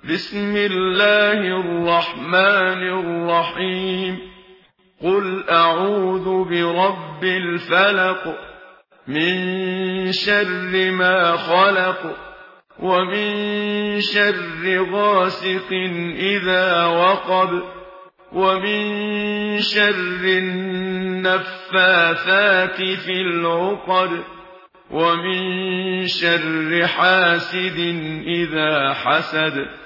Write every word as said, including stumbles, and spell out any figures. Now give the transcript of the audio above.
بسم الله الرحمن الرحيم قل أعوذ برب الفلق من شر ما خلق ومن شر غاسق إذا وقب ومن شر النفاثات في العقد ومن شر حاسد إذا حسد